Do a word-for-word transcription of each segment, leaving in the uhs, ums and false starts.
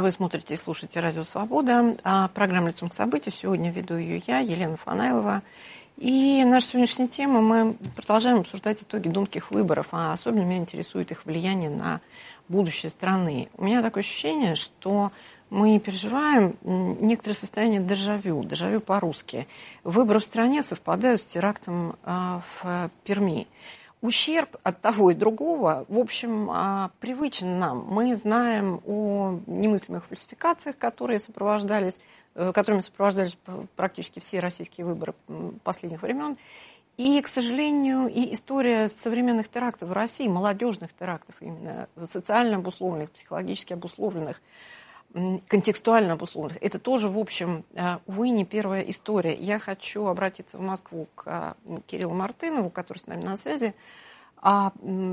Вы смотрите и слушаете «Радио Свобода». А программа «Лицом к событию». Сегодня веду ее я, Елена Фанаилова. И наша сегодняшняя тема, мы продолжаем обсуждать итоги думских выборов, а особенно меня интересует их влияние на будущее страны. У меня такое ощущение, что мы переживаем некоторое состояние дежавю, дежавю по-русски. Выборы в стране совпадают с терактом в Перми. Ущерб от того и другого, в общем, привычен нам. Мы знаем о немыслимых фальсификациях, которые сопровождались, которыми сопровождались практически все российские выборы последних времен. И, к сожалению, и история современных терактов в России, молодежных терактов именно, социально обусловленных, психологически обусловленных, контекстуально обусловленных, это тоже, в общем, увы, не первая история. Я хочу обратиться в Москву к Кириллу Мартынову, который с нами на связи. А,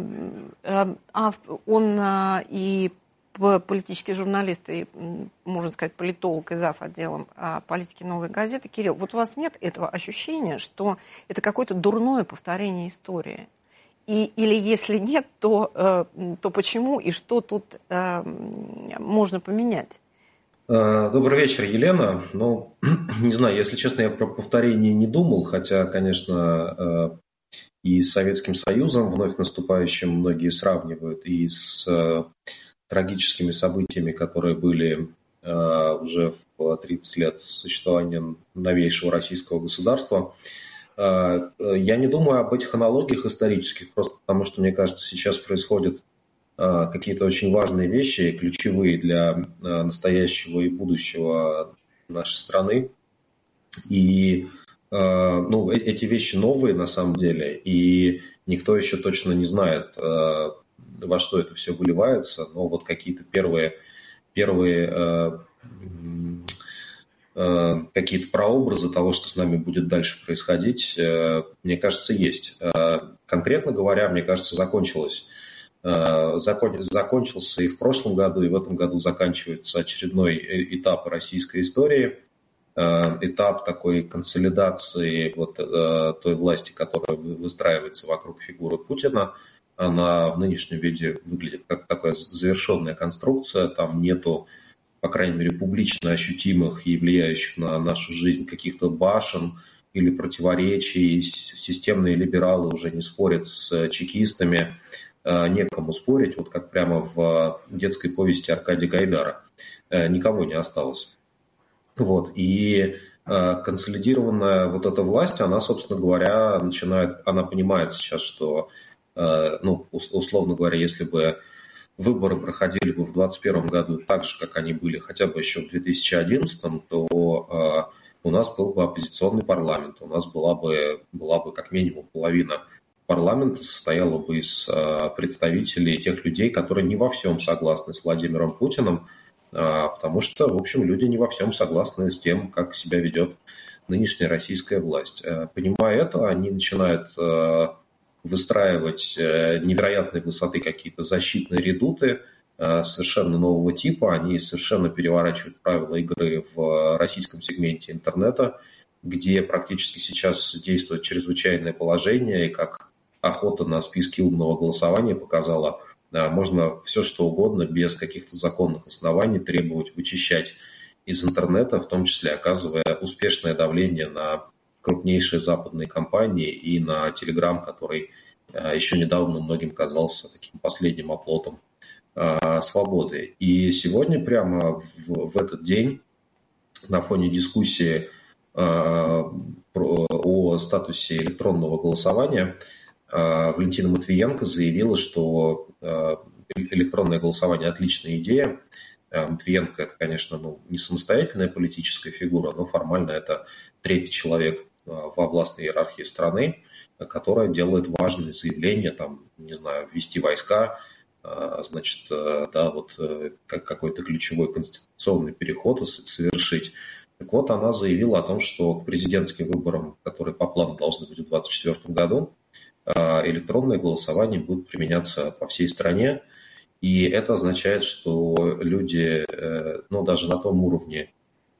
а он и политический журналист, и, можно сказать, политолог и зав. Отделом политики «Новой газеты». Кирилл, вот у вас нет этого ощущения, что это какое-то дурное повторение истории? И, или если нет, то, то почему и что тут э, можно поменять? Добрый вечер, Елена. Ну, не знаю, если честно, я про повторение не думал, хотя, конечно, и с Советским Союзом вновь наступающим многие сравнивают, и с трагическими событиями, которые были уже в тридцать лет существования новейшего российского государства. Я не думаю об этих аналогиях исторических, просто потому что, мне кажется, сейчас происходят какие-то очень важные вещи, ключевые для настоящего и будущего нашей страны. И ну, эти вещи новые на самом деле, и никто еще точно не знает, во что это все выливается, но вот какие-то первые, первые какие-то прообразы того, что с нами будет дальше происходить, мне кажется, есть. Конкретно говоря, мне кажется, закончилось, закончился и в прошлом году, и в этом году заканчивается очередной этап российской истории, этап такой консолидации вот той власти, которая выстраивается вокруг фигуры Путина. Она в нынешнем виде выглядит как такая завершенная конструкция, там нету, по крайней мере, публично ощутимых и влияющих на нашу жизнь каких-то башен или противоречий. Системные либералы уже не спорят с чекистами, некому спорить, вот как прямо в детской повести Аркадия Гайдара. Никого не осталось. Вот. И консолидированная вот эта власть, она, собственно говоря, начинает, она понимает сейчас, что, ну, условно говоря, если бы выборы проходили бы в двадцать первом году так же, как они были хотя бы еще в две тысячи одиннадцатом, то э, у нас был бы оппозиционный парламент, у нас была бы, была бы как минимум половина парламента состояла бы из э, представителей тех людей, которые не во всем согласны с Владимиром Путиным, э, потому что, в общем, люди не во всем согласны с тем, как себя ведет нынешняя российская власть. Э, понимая это, они начинают... Э, выстраивать невероятной высоты какие-то защитные редуты совершенно нового типа. Они совершенно переворачивают правила игры в российском сегменте интернета, где практически сейчас действует чрезвычайное положение, и как охота на списки умного голосования показала, можно все что угодно без каких-то законных оснований требовать вычищать из интернета, в том числе оказывая успешное давление на крупнейшие западные компании и на Telegram, который еще недавно многим казался таким последним оплотом свободы. И сегодня прямо в, в этот день на фоне дискуссии о статусе электронного голосования Валентина Матвиенко заявила, что электронное голосование – отличная идея. Матвиенко – это, конечно, ну, не самостоятельная политическая фигура, но формально это третий человек во властной иерархии страны, которая делает важные заявления, там, не знаю, ввести войска, значит, да, вот какой-то ключевой конституционный переход совершить. Так вот, она заявила о том, что к президентским выборам, которые по плану должны быть в две тысячи двадцать четвёртом году, электронное голосование будет применяться по всей стране. И это означает, что люди, ну, даже на том уровне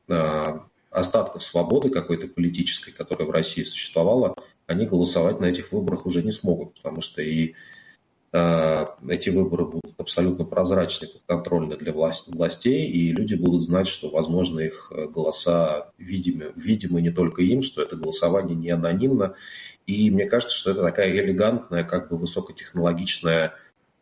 остатков свободы какой-то политической, которая в России существовала, они голосовать на этих выборах уже не смогут, потому что и эти выборы будут абсолютно прозрачны, подконтрольны для властей, и люди будут знать, что, возможно, их голоса видимы, видимы не только им, что это голосование не анонимно. И мне кажется, что это такая элегантная, как бы высокотехнологичная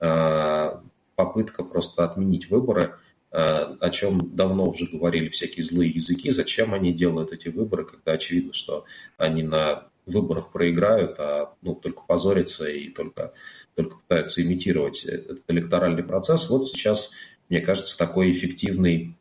попытка просто отменить выборы, о чем давно уже говорили всякие злые языки. Зачем они делают эти выборы, когда очевидно, что они на выборах проиграют, а ну, только позорятся и только, только пытаются имитировать этот электоральный процесс. Вот сейчас, мне кажется, такой эффективный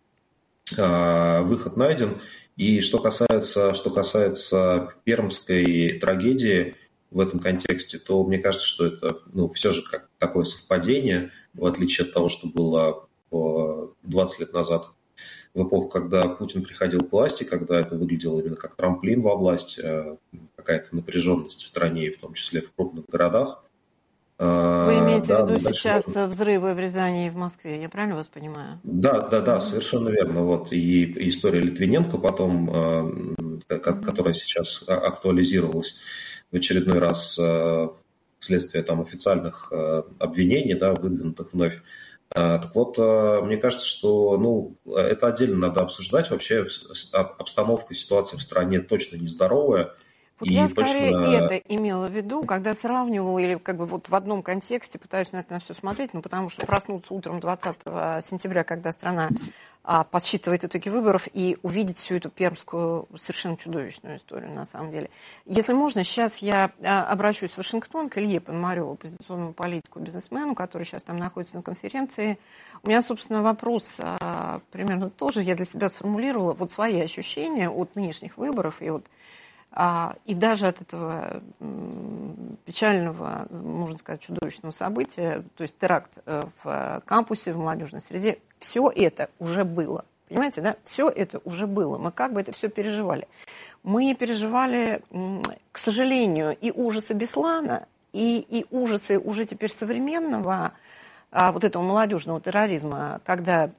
э, выход найден. И что касается, что касается пермской трагедии в этом контексте, то мне кажется, что это ну, все же как такое совпадение, в отличие от того, что было двадцать лет назад, в эпоху, когда Путин приходил к власти, когда это выглядело именно как трамплин во власть, какая-то напряженность в стране, в том числе в крупных городах. Вы имеете да, в виду сейчас можно... взрывы в Рязани и в Москве, я правильно вас понимаю? Да, да, да, совершенно верно. Вот и история Литвиненко потом, которая сейчас актуализировалась в очередной раз вследствие там официальных обвинений, да, выдвинутых вновь. Так вот, мне кажется, что ну, это отдельно надо обсуждать. Вообще обстановка, ситуация в стране точно нездоровая. Вот я скорее точно... это имела в виду, когда сравнивала или как бы вот в одном контексте пытаюсь на это на все смотреть, ну потому что проснуться утром двадцатого сентября, когда страна а, подсчитывает итоги выборов, и увидеть всю эту пермскую совершенно чудовищную историю на самом деле. Если можно, сейчас я а, обращусь в Вашингтон к Илье Пономареву, оппозиционному политику, бизнесмену, который сейчас там находится на конференции. У меня, собственно, вопрос а, примерно тоже я для себя сформулировала. Вот свои ощущения от нынешних выборов и от А, и даже от этого печального, можно сказать, чудовищного события, то есть теракт в кампусе, в молодежной среде, все это уже было. Понимаете, да? Все это уже было. Мы как бы это все переживали. Мы переживали, к сожалению, и ужасы Беслана, и, и ужасы уже теперь современного а, вот этого молодежного терроризма, когда,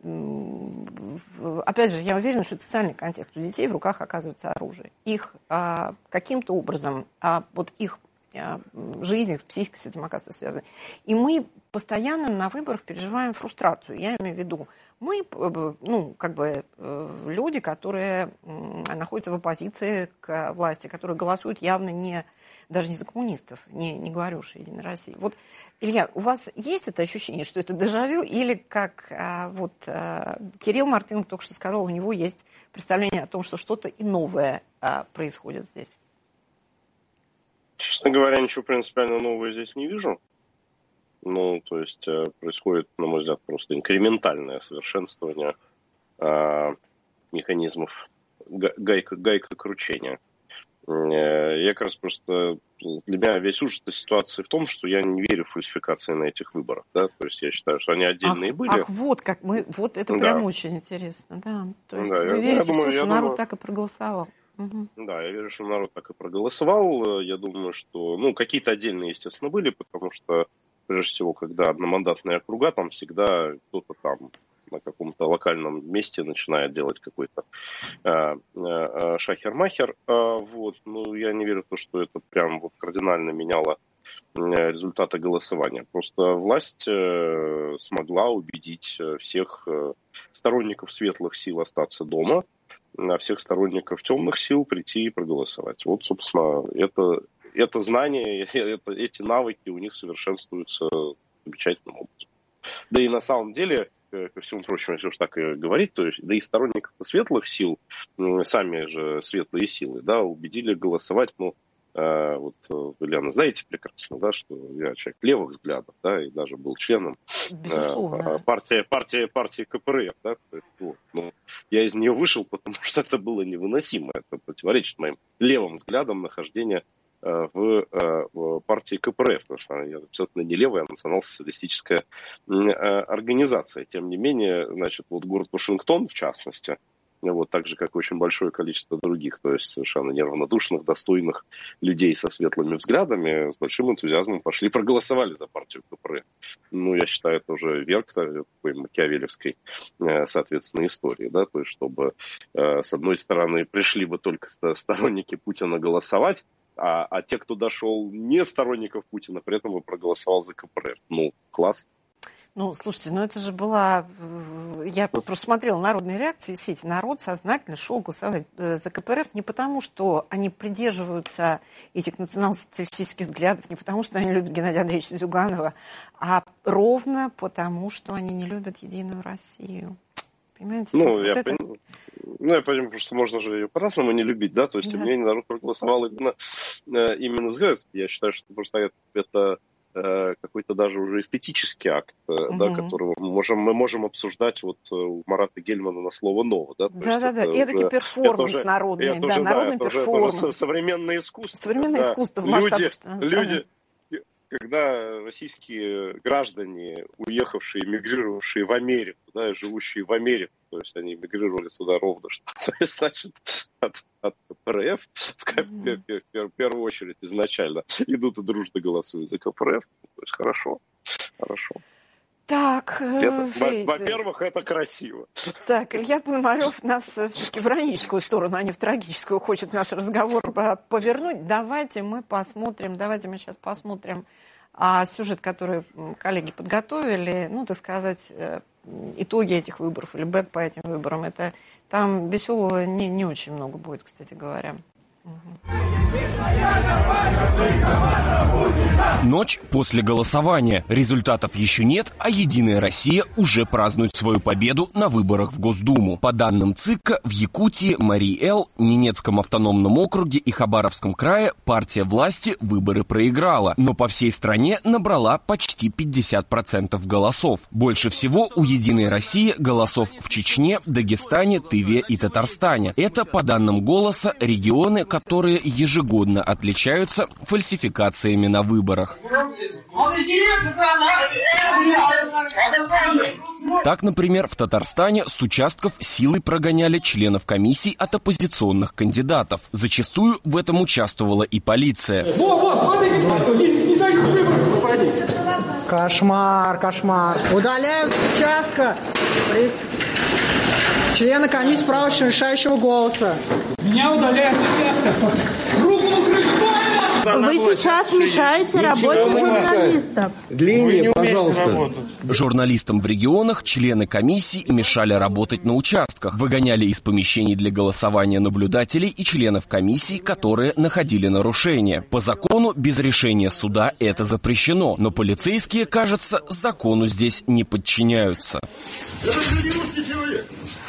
опять же, я уверена, что это социальный контекст. У детей в руках оказывается оружие. Их а, каким-то образом, а, вот их а, жизнь, их психика с этим оказывается связана. И мы постоянно на выборах переживаем фрустрацию. Я имею в виду, мы, ну, как бы, люди, которые находятся в оппозиции к власти, которые голосуют явно не, даже не за коммунистов, не, не говорю уж Единой России. Вот, Илья, у вас есть это ощущение, что это дежавю, или как а, вот а, Кирилл Мартынов только что сказал, у него есть представление о том, что что-то и новое а, происходит здесь? Честно говоря, ничего принципиально нового здесь не вижу. Ну, то есть происходит, на мой взгляд, просто инкрементальное совершенствование э, механизмов гайка, гайка кручения. Я как раз просто... Для меня весь ужас этой ситуации в том, что я не верю в фальсификации на этих выборах. Да? То есть я считаю, что они отдельные ах, были. Ах, вот как мы... Вот это да. Прям очень интересно. Да. То есть да, вы я, верите я в думаю, то, что я народ думаю... так и проголосовал? Угу. Да, я верю, что народ так и проголосовал. Я думаю, что... Ну, какие-то отдельные, естественно, были, потому что, прежде всего, когда одномандатные округа, там всегда кто-то там на каком-то локальном месте начинает делать какой-то э, э, шахер-махер. Э, вот. Ну, я не верю в то, что это прям вот кардинально меняло э, результаты голосования. Просто власть э, смогла убедить всех э, сторонников светлых сил остаться дома, а всех сторонников темных сил прийти и проголосовать. Вот, собственно, это, это знание, это, эти навыки у них совершенствуются замечательным образом. Да и на самом деле, ко всему прочему, если уж так и говорить, то есть, да и сторонников светлых сил, сами же светлые силы, да, убедили голосовать, ну, э, вот, Ильяна, знаете прекрасно, да, что я человек левых взглядов, да, и даже был членом э, партии, партии, партии КПРФ, да, вот, ну, я из нее вышел, потому что это было невыносимо, это противоречит моим левым взглядам нахождения В, в партии КПРФ, потому что она абсолютно не левая, а национал-социалистическая организация. Тем не менее, значит, вот город Вашингтон, в частности, вот, так же, как очень большое количество других, то есть совершенно неравнодушных, достойных людей со светлыми взглядами, с большим энтузиазмом пошли проголосовали за партию КПРФ. Ну, я считаю, это уже верх такой макиавелевской, соответственно, истории, да, то есть, чтобы, с одной стороны, пришли бы только сторонники Путина голосовать, А, а те, кто дошел не сторонников Путина, при этом и проголосовал за ка пэ эр эф. Ну, класс. Ну, слушайте, ну это же была... Я просто смотрела народные реакции, все эти народ сознательно шел голосовать за ка пэ эр эф не потому, что они придерживаются этих национал-социалистических взглядов, не потому, что они любят Геннадия Андреевича Зюганова, а ровно потому, что они не любят Единую Россию. Понимаете? Ну, вот я это... понимаю. Ну, я понимаю, что можно же ее по-разному не любить, да, то есть, тем не менее, народ проголосовал именно, именно за это. Я считаю, что просто это какой-то даже уже эстетический акт, mm-hmm. да, которого мы можем, мы можем обсуждать вот у Марата Гельмана на слово «ново». Да, да-да-да, и это уже, перформанс это народный, это да, уже, народный да, перформанс. Это уже современное искусство. Современное искусство в масштабах страны. Люди, когда российские граждане, уехавшие, мигрировавшие в Америку, да, живущие в Америку, то есть они мигрировали туда ровно, что, то есть, значит, от, от ка пэ эр эф в, в, в, в первую очередь изначально идут и дружно голосуют за ка пэ эр эф. То есть хорошо, хорошо. Так, это, во-первых, это красиво. Так, Илья Пономарев нас все-таки в ироническую сторону, а не в трагическую, хочет наш разговор повернуть. Давайте мы посмотрим, давайте мы сейчас посмотрим а, сюжет, который коллеги подготовили, ну, так сказать, итоги этих выборов или бэк по этим выборам. Это там веселого не, не очень много будет, кстати говоря. Ночь после голосования. Результатов еще нет, а «Единая Россия» уже празднует свою победу на выборах в Госдуму. По данным ЦИКа, в Якутии, Марий-Эл, Ненецком автономном округе и Хабаровском крае партия власти выборы проиграла, но по всей стране набрала почти пятьдесят процентов голосов. Больше всего у «Единой России» голосов в Чечне, Дагестане, Тыве и Татарстане. Это, по данным «Голоса», регионы, которые ежегодно отличаются фальсификациями на выборах. Так, например, в Татарстане с участков силой прогоняли членов комиссий от оппозиционных кандидатов. Зачастую в этом участвовала и полиция. Кошмар, кошмар. Удаляют с участка члена комиссии права решающего голоса. Меня удаляют с участка. Руку Вы сейчас мешаете работе журналистов. Длиннее, пожалуйста. Журналистам в регионах члены комиссий мешали работать на участках, выгоняли из помещений для голосования наблюдателей и членов комиссий, которые находили нарушения. По закону без решения суда это запрещено, но полицейские, кажется, закону здесь не подчиняются. Это же не русский человек.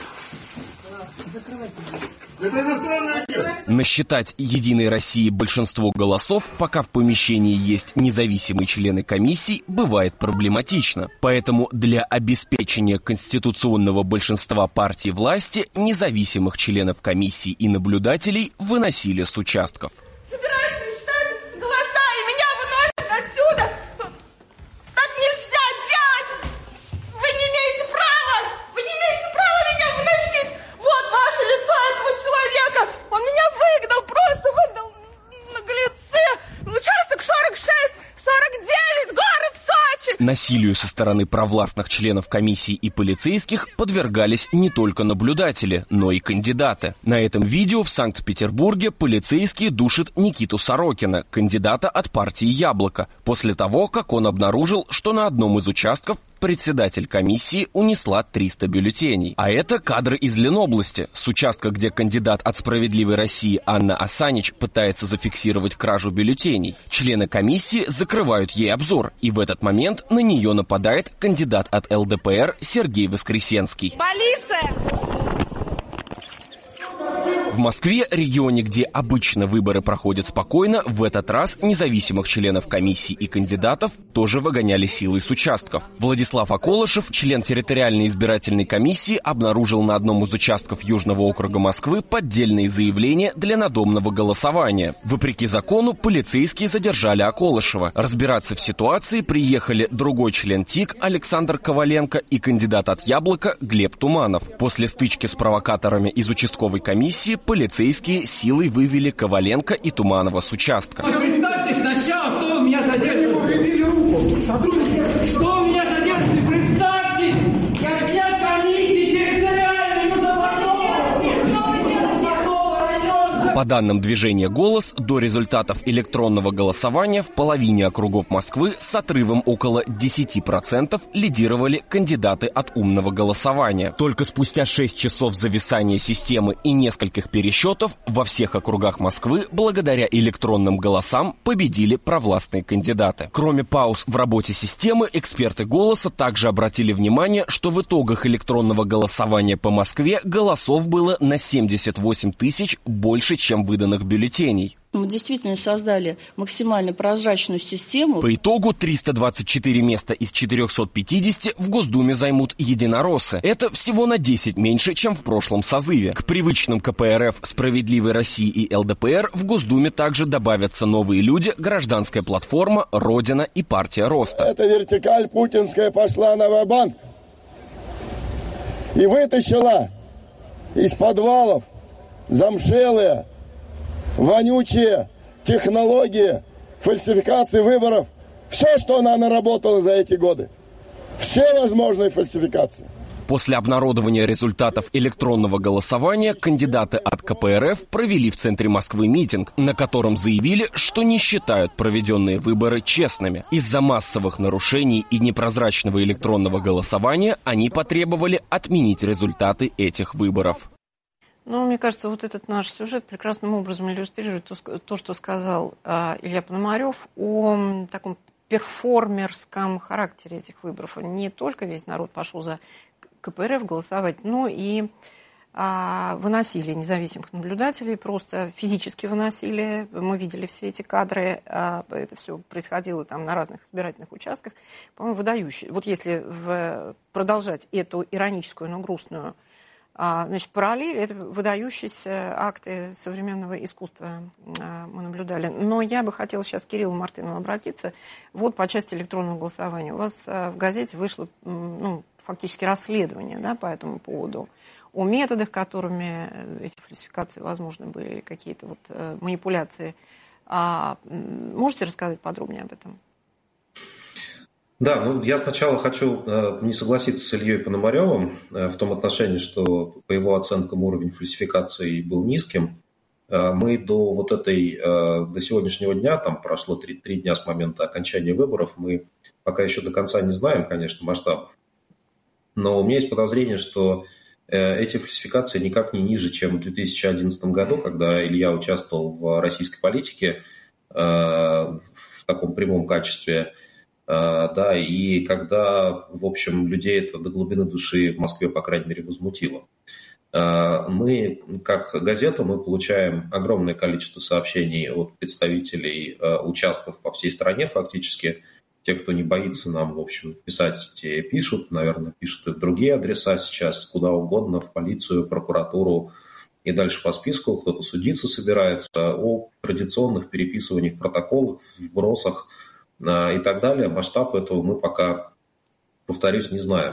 Насчитать «Единой России» большинство голосов, пока в помещении есть независимые члены комиссий, бывает проблематично. Поэтому для обеспечения конституционного большинства партий власти независимых членов комиссий и наблюдателей выносили с участков. Собираются считать голоса, и меня выносят отсюда. Так нельзя делать. Вы не имеете права. Вы не имеете права меня выносить. Вот ваше лицо этого человека. Он меня выгнал, просто выгнал наглецы. Участок сорок шесть, сорок девять, город Сочи. Насилию со стороны провластных членов комиссий и полицейских подвергались не только наблюдатели, но и кандидаты. На этом видео в Санкт-Петербурге полицейские душат Никиту Сорокина, кандидата от партии «Яблоко», после того, как он обнаружил, что на одном из участков председатель комиссии унесла триста бюллетеней. А это кадры из Ленобласти, с участка, где кандидат от «Справедливой России» Анна Асанич пытается зафиксировать кражу бюллетеней. Члены комиссии закрывают ей обзор, и в этот момент на нее нападает кандидат от эл дэ пэ эр Сергей Воскресенский. Полиция! В Москве, регионе, где обычно выборы проходят спокойно, в этот раз независимых членов комиссий и кандидатов тоже выгоняли силой с участков. Владислав Околышев, член территориальной избирательной комиссии, обнаружил на одном из участков Южного округа Москвы поддельные заявления для надомного голосования. Вопреки закону, полицейские задержали Околышева. Разбираться в ситуации приехали другой член ТИК Александр Коваленко и кандидат от «Яблока» Глеб Туманов. После стычки с провокаторами из участковой комиссии полицейские силой вывели Коваленко и Туманова с участка. Представьте сначала, что вы меня задерживаете. Сотрудники, что вы меня задерживаете? Представьте, я член комиссии территориальной Южного района. По данным движения «Голос», до результатов электронного голосования в половине округов Москвы с отрывом около десять процентов лидировали кандидаты от умного голосования. Только спустя шесть часов зависания системы и нескольких пересчетов во всех округах Москвы благодаря электронным голосам победили провластные кандидаты. Кроме пауз в работе системы, эксперты «Голоса» также обратили внимание, что в итогах электронного голосования по Москве голосов было на семьдесят восемь тысяч больше, чем выданных бюллетеней. Мы действительно создали максимально прозрачную систему. По итогу триста двадцать четыре места из четырехсот пятидесяти в Госдуме займут единороссы. Это всего на десять меньше, чем в прошлом созыве. К привычным ка пэ эр эф, «Справедливой России» и эл дэ пэ эр в Госдуме также добавятся новые люди, Гражданская платформа, Родина и Партия Роста. Эта вертикаль путинская пошла на ва-банк и вытащила из подвалов замшелые, вонючие технологии фальсификации выборов. Все, что она наработала за эти годы. Все возможные фальсификации. После обнародования результатов электронного голосования кандидаты от ка пэ эр эф провели в центре Москвы митинг, на котором заявили, что не считают проведенные выборы честными. Из-за массовых нарушений и непрозрачного электронного голосования они потребовали отменить результаты этих выборов. Ну, мне кажется, вот этот наш сюжет прекрасным образом иллюстрирует то, то что сказал э, Илья Пономарев о таком перформерском характере этих выборов. Не только весь народ пошел за ка пэ эр эф голосовать, но и э, выносили независимых наблюдателей, просто физически выносили. Мы видели все эти кадры, э, это все происходило там на разных избирательных участках. По-моему, выдающие. Вот если в, продолжать эту ироническую, но грустную Значит, параллель – это выдающиеся акты современного искусства мы наблюдали. Но я бы хотела сейчас к Кириллу Мартынову обратиться. Вот по части электронного голосования. У вас в газете вышло ну, фактически расследование, да, по этому поводу. О методах, которыми эти фальсификации возможны были, какие-то вот манипуляции. Можете рассказать подробнее об этом? Да, ну я сначала хочу э, не согласиться с Ильей Пономаревым э, в том отношении, что по его оценкам уровень фальсификации был низким. Э, мы до вот этой, э, до сегодняшнего дня, там прошло три, три дня с момента окончания выборов, мы пока еще до конца не знаем, конечно, масштабов. Но у меня есть подозрение, что э, эти фальсификации никак не ниже, чем в две тысячи одиннадцатом году, когда Илья участвовал в российской политике э, в таком прямом качестве. Да, и когда, в общем, людей это до глубины души в Москве, по крайней мере, возмутило. Мы, как газета, мы получаем огромное количество сообщений от представителей участков по всей стране фактически. Те, кто не боится нам, в общем, писать, те пишут, наверное, пишут и в другие адреса сейчас, куда угодно, в полицию, прокуратуру и дальше по списку. Кто-то судиться собирается о традиционных переписываниях протоколов, вбросах и так далее. Масштаб этого мы пока, повторюсь, не знаем.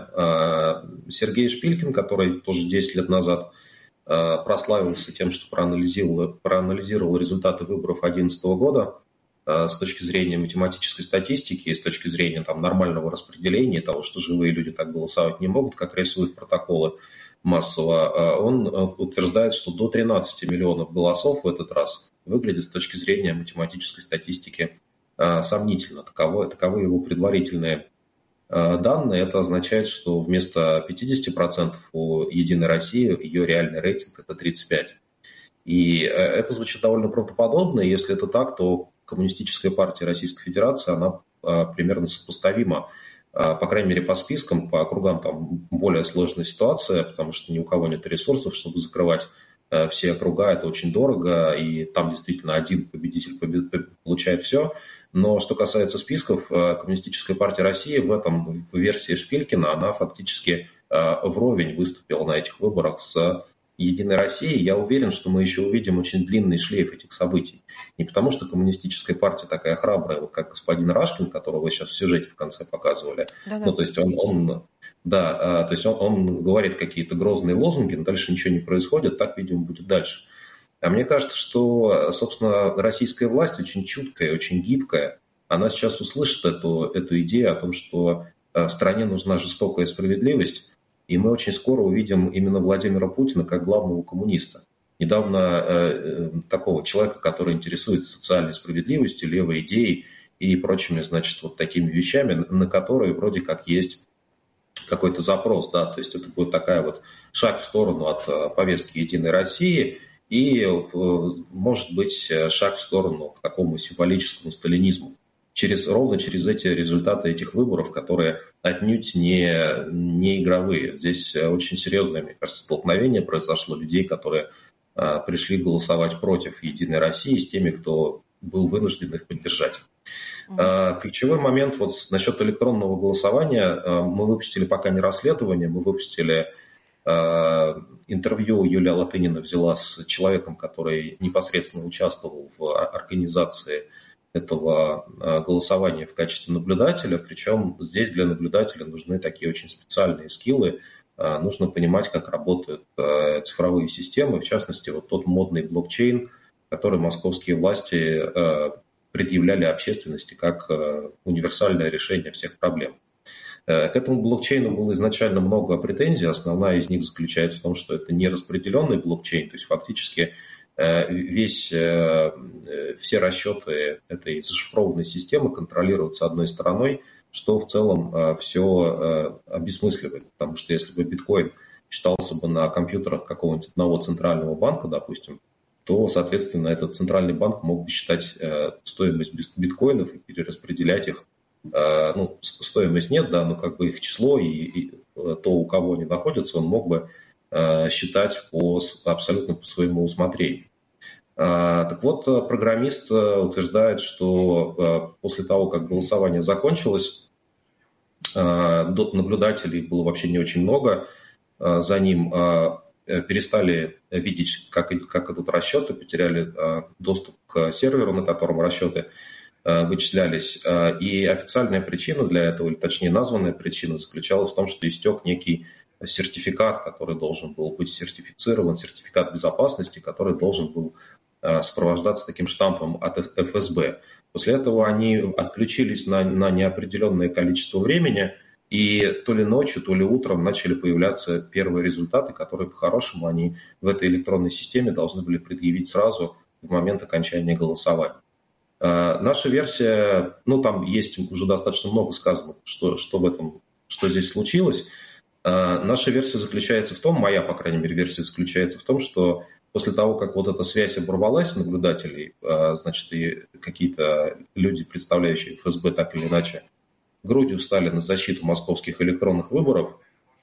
Сергей Шпилькин, который тоже десять лет назад прославился тем, что проанализировал, проанализировал результаты выборов две тысячи одиннадцатого года с точки зрения математической статистики и с точки зрения там, нормального распределения того, что живые люди так голосовать не могут, как рисуют протоколы массово, он утверждает, что до тринадцати миллионов голосов в этот раз выглядит с точки зрения математической статистики сомнительно. Таковы, таковы его предварительные данные. Это означает, что вместо пятидесяти процентов у «Единой России» ее реальный рейтинг – это тридцать пять процентов. И это звучит довольно правдоподобно. И если это так, то Коммунистическая партия Российской Федерации, она примерно сопоставима, по крайней мере, по спискам, по округам там более сложная ситуация, потому что ни у кого нет ресурсов, чтобы закрывать все округа, это очень дорого, и там действительно один победитель получает все. Но что касается списков, Коммунистическая партия России в этом, в версии Шпилькина, она фактически вровень выступила на этих выборах с «Единой Россией». Я уверен, что мы еще увидим очень длинный шлейф этих событий. Не потому, что Коммунистическая партия такая храбрая, вот как господин Рашкин, которого вы сейчас в сюжете в конце показывали. Да-да. Ну, то есть он, он, да, то есть он, он говорит какие-то грозные лозунги, но дальше ничего не происходит, так, видимо, будет дальше. А мне кажется, что, собственно, российская власть очень чуткая, очень гибкая. Она сейчас услышит эту, эту идею о том, что стране нужна жестокая справедливость, и мы очень скоро увидим именно Владимира Путина как главного коммуниста. недавно э, такого человека, который интересуется социальной справедливостью, левой идеей и прочими, значит, вот такими вещами, на которые вроде как есть какой-то запрос, да, то есть это будет такая вот шаг в сторону от повестки «Единой России» и, может быть, шаг в сторону к такому символическому сталинизму. Через, ровно через эти результаты этих выборов, которые отнюдь не, не игровые. Здесь очень серьезное, мне кажется, столкновение произошло людей, которые а, пришли голосовать против «Единой России» с теми, кто был вынужден их поддержать. А, ключевой момент вот насчет электронного голосования. А, мы выпустили пока не расследование, мы выпустили а, интервью. Юлия Латынина взяла с человеком, который непосредственно участвовал в организации этого голосования в качестве наблюдателя, причем здесь для наблюдателя нужны такие очень специальные скиллы, нужно понимать, как работают цифровые системы, в частности, вот тот модный блокчейн, который московские власти предъявляли общественности как универсальное решение всех проблем. К этому блокчейну было изначально много претензий, основная из них заключается в том, что это не распределенный блокчейн, то есть фактически Весь, все расчеты этой зашифрованной системы контролируются одной стороной, что в целом все обесмысливает. Потому что если бы биткоин считался бы на компьютерах какого-нибудь одного центрального банка, допустим, то, соответственно, этот центральный банк мог бы считать стоимость биткоинов и перераспределять их. Ну, стоимость нет, да, но как бы их число и, и то, у кого они находятся, он мог бы считать по, абсолютно по своему усмотрению. Так вот, программист утверждает, что после того, как голосование закончилось, наблюдателей было вообще не очень много, за ним перестали видеть, как, как идут расчеты, потеряли доступ к серверу, на котором расчеты вычислялись. И официальная причина для этого, или точнее названная причина, заключалась в том, что истек некий сертификат, который должен был быть сертифицирован, сертификат безопасности, который должен был сопровождаться таким штампом от эф эс бэ. После этого они отключились на, на неопределенное количество времени, и то ли ночью, то ли утром начали появляться первые результаты, которые по-хорошему они в этой электронной системе должны были предъявить сразу в момент окончания голосования. Наша версия, ну там есть уже достаточно много сказано, что, что в этом, что здесь случилось. Наша версия заключается в том, моя, по крайней мере, версия заключается в том, что после того, как вот эта связь оборвалась наблюдателей, значит, и какие-то люди, представляющие эф эс бэ так или иначе, грудью встали на защиту московских электронных выборов,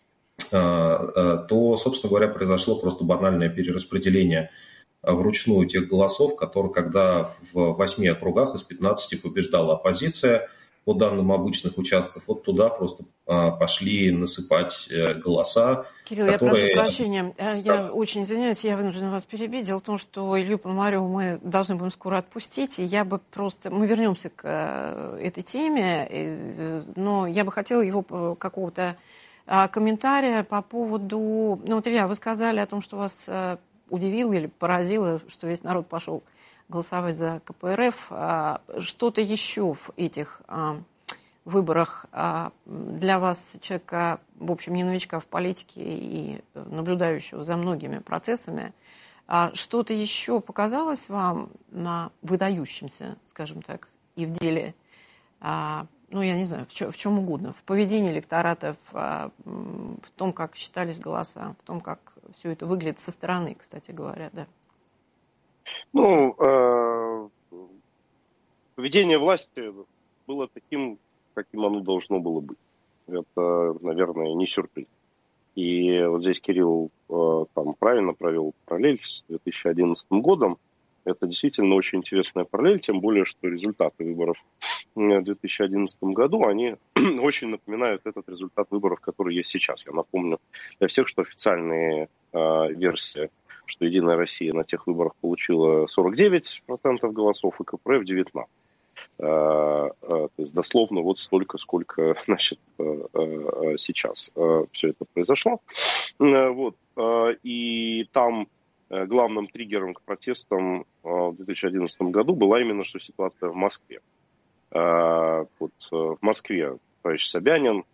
то, собственно говоря, произошло просто банальное перераспределение вручную тех голосов, которые, когда в восьми округах из пятнадцати побеждала оппозиция, по данным обычных участков, вот туда просто а, пошли насыпать э, голоса. Кирилл, которые... я прошу прощения, я да. очень извиняюсь, я вынуждена вас перебить. Дело в том, что Илью Пономарёва мы должны будем скоро отпустить, и я бы просто... Мы вернемся к э, этой теме, э, но я бы хотела его какого-то э, комментария по поводу... Ну вот, Илья, вы сказали о том, что вас э, удивило или поразило, что весь народ пошел голосовать за ка пэ эр эф. Что-то еще в этих выборах для вас, человека, в общем, не новичка в политике и наблюдающего за многими процессами, что-то еще показалось вам на выдающемся, скажем так, и в деле, ну, я не знаю, в чем, в чем угодно, в поведении электората, в, в том, как считались голоса, в том, как все это выглядит со стороны, кстати говоря, да? Ну, э, поведение власти было таким, каким оно должно было быть. Это, наверное, не сюрприз. И вот здесь Кирилл э, там правильно провел параллель с две тысячи одиннадцатым годом. Это действительно очень интересная параллель, тем более, что результаты выборов в две тысячи одиннадцатом году, они очень напоминают этот результат выборов, который есть сейчас. Я напомню для всех, что официальные э, версии, что «Единая Россия» на тех выборах получила сорок девять процентов голосов и ка пэ эр эф девятнадцать процентов. То есть дословно вот столько, сколько, значит, сейчас все это произошло. Вот. И там главным триггером к протестам в две тысячи одиннадцатом году была именно что ситуация в Москве. Вот в Москве товарищ Собянин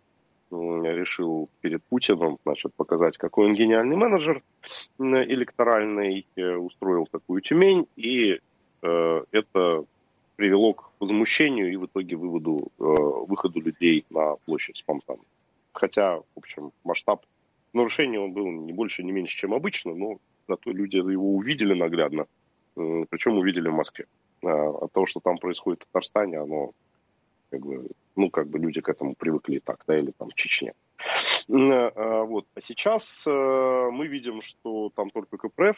решил перед Путиным, значит, показать, какой он гениальный менеджер электоральный, устроил такую Тюмень, и э, это привело к возмущению и в итоге выводу, э, выходу людей на площадь спонтанно. Хотя, в общем, масштаб нарушения он был не больше, не меньше, чем обычно, но зато люди его увидели наглядно, э, причем увидели в Москве. Э, от того, что там происходит в Татарстане, оно, как бы, ну, как бы люди к этому привыкли так, да, или там в Чечне. Э, э, вот. А сейчас э, мы видим, что там только КПРФ,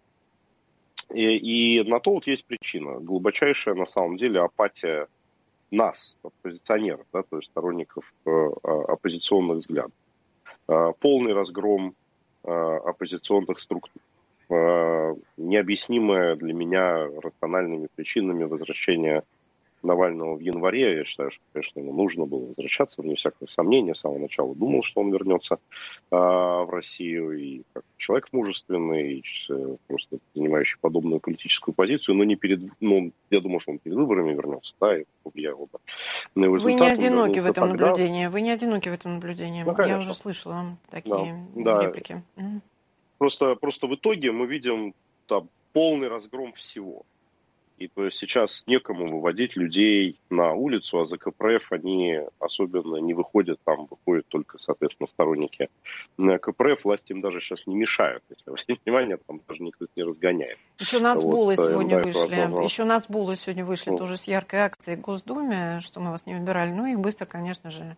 и, и на то вот есть причина. Глубочайшая, на самом деле, апатия нас, оппозиционеров, да, то есть сторонников э, оппозиционных взглядов. Э, полный разгром э, оппозиционных структур. Э, необъяснимое для меня рациональными причинами возвращения Навального в январе. Я считаю, что, конечно, ему нужно было возвращаться, вне всякого сомнения. С самого начала думал, что он вернется э, в Россию. И как человек мужественный, э, просто занимающий подобную политическую позицию, но не перед, ну, я думаю, что он перед выборами вернется, да, и повлияло бы на его результат. Вы не одиноки в этом тогда... наблюдении. Вы не одиноки в этом наблюдении. Ну, я уже слышала такие да, реплики. Да. Просто, просто в итоге мы видим там полный разгром всего. И то есть сейчас некому выводить людей на улицу, а за КПРФ они особенно не выходят, там выходят только, соответственно, сторонники КПРФ. Власти им даже сейчас не мешают, если вы обратите внимание, там даже никто не разгоняет. Еще нацбулы вот, сегодня да, вышли, еще нацбулы сегодня вышли ну. тоже с яркой акцией в Госдуме, что мы вас не выбирали. Ну и быстро, конечно же,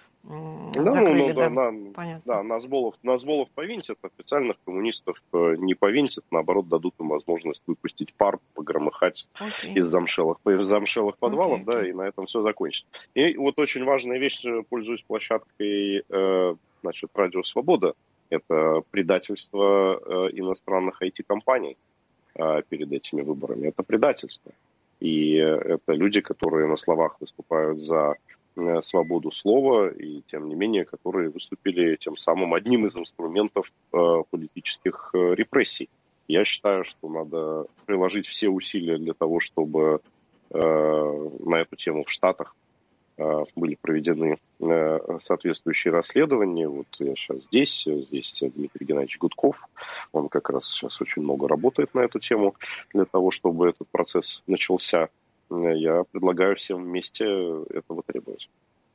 да, закрыли, ну, да, да, на, понятно. Да, Нацболов, Нацболов повинтят, официальных коммунистов не повинтят, наоборот, дадут им возможность выпустить пар, погромыхать okay. из замшелых, из замшелых подвалов, okay, okay. да, и на этом все закончится. И вот очень важная вещь, пользуясь площадкой, э, значит, Радио Свобода, это предательство э, иностранных ай ти-компаний э, перед этими выборами. Это предательство. И это люди, которые на словах выступают за свободу слова, и тем не менее, которые выступили тем самым одним из инструментов э, политических э, репрессий. Я считаю, что надо приложить все усилия для того, чтобы э, на эту тему в Штатах э, были проведены э, соответствующие расследования. Вот я сейчас здесь, здесь Дмитрий Геннадьевич Гудков, он как раз сейчас очень много работает на эту тему для того, чтобы этот процесс начался. Я предлагаю всем вместе этого требовать.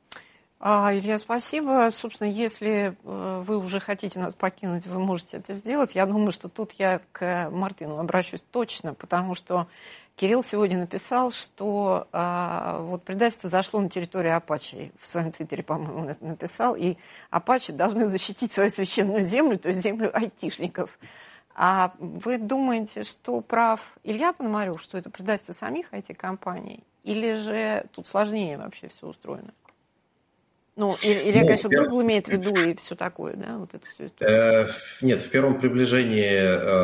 А, Илья, спасибо. Собственно, если вы уже хотите нас покинуть, вы можете это сделать. Я думаю, что тут я к Мартыну обращусь точно, потому что Кирилл сегодня написал, что а, вот предательство зашло на территорию Апачи. В своем твиттере, по-моему, он это написал. И Апачи должны защитить свою священную землю, то есть землю айтишников. А вы думаете, что прав Илья Пономарев, что это предательство самих ай ти-компаний? Или же тут сложнее вообще все устроено? Ну, Илья, ну, конечно, первый... Google имеет в виду и все такое, да, вот эту всю историю. Нет, в первом приближении,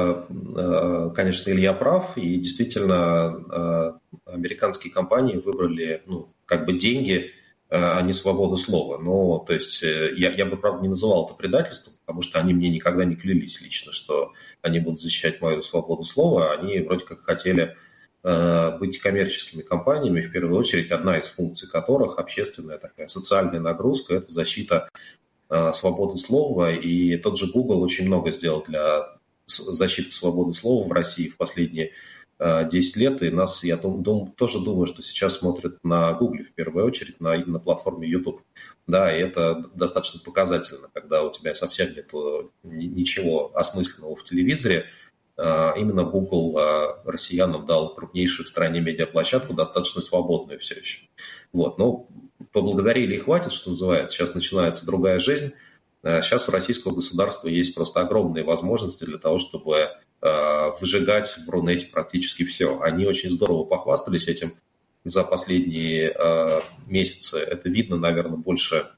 конечно, Илья прав, и действительно американские компании выбрали, ну, как бы деньги, а не свободу слова. Но, то есть, я, я бы, правда, не называл это предательством, потому что они мне никогда не клялись лично, что они будут защищать мою свободу слова. Они вроде как хотели э, быть коммерческими компаниями, в первую очередь, одна из функций которых общественная такая социальная нагрузка – это защита э, свободы слова. И тот же Google очень много сделал для защиты свободы слова в России в последние десять лет, и нас, я дум, дум, тоже думаю, что сейчас смотрят на Google в первую очередь, на, на платформе YouTube. Да, и это достаточно показательно, когда у тебя совсем нет ничего осмысленного в телевизоре. Именно Google россиянам дал крупнейшую в стране медиаплощадку, достаточно свободную все еще. Вот, ну, поблагодарили и хватит, что называется. Сейчас начинается другая жизнь. Сейчас у российского государства есть просто огромные возможности для того, чтобы выжигать в Рунете практически все. Они очень здорово похвастались этим за последние э, месяцы. Это видно, наверное, больше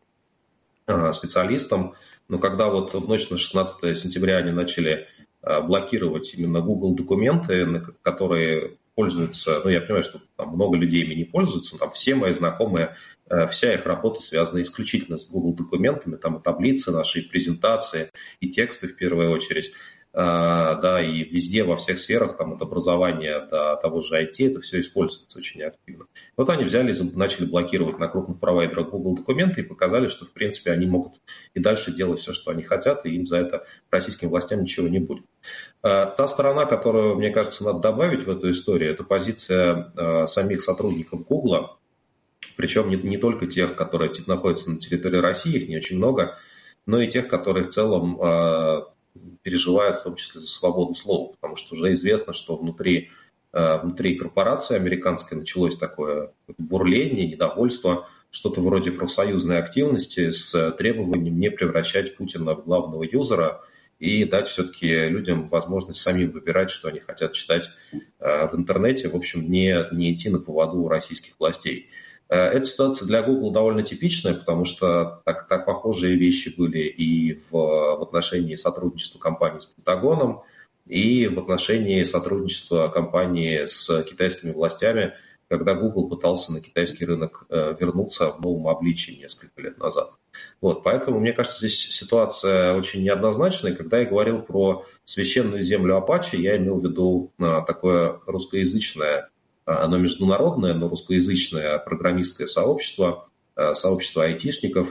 э, специалистам. Но когда вот в ночь на шестнадцатое сентября они начали э, блокировать именно Google документы, которые пользуются, ну я понимаю, что там много людей ими не пользуются, но там все мои знакомые, э, вся их работа связана исключительно с Google документами, там и таблицы наши, и презентации, и тексты в первую очередь. да, и везде, во всех сферах, там, от образования до того же ай ти, это все используется очень активно. Вот они взяли и начали блокировать на крупных провайдерах Google документы и показали, что, в принципе, они могут и дальше делать все, что они хотят, и им за это российским властям ничего не будет. Та сторона, которую, мне кажется, надо добавить в эту историю, это позиция самих сотрудников Google, причем не, не только тех, которые находятся на территории России, их не очень много, но и тех, которые в целом переживают в том числе за свободу слова, потому что уже известно, что внутри, внутри корпорации американской началось такое бурление, недовольство, что-то вроде профсоюзной активности с требованием не превращать Путина в главного юзера и дать все-таки людям возможность самим выбирать, что они хотят читать в интернете, в общем, не, не идти на поводу у российских властей. Эта ситуация для Google довольно типичная, потому что так, так похожие вещи были и в, в отношении сотрудничества компании с Пентагоном, и в отношении сотрудничества компании с китайскими властями, когда Google пытался на китайский рынок вернуться в новом обличии несколько лет назад. Вот, поэтому, мне кажется, здесь ситуация очень неоднозначная. Когда я говорил про священную землю Апачи, я имел в виду такое русскоязычное, оно международное, но русскоязычное программистское сообщество, сообщество айтишников,